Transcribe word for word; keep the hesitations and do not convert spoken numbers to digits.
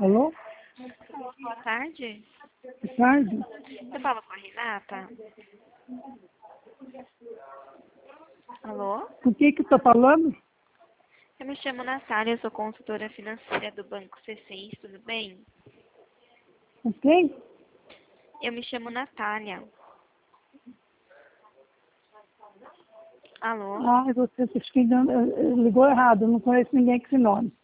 Alô? Boa tarde. Boa tarde. Você fala com a Renata? Alô? Com quem que eu tô falando? Eu me chamo Natália, eu sou consultora financeira do Banco C seis, tudo bem? Com quem? Eu me chamo Natália. Alô? Ah, você acho que não- ligou errado, eu não conheço ninguém com esse nome.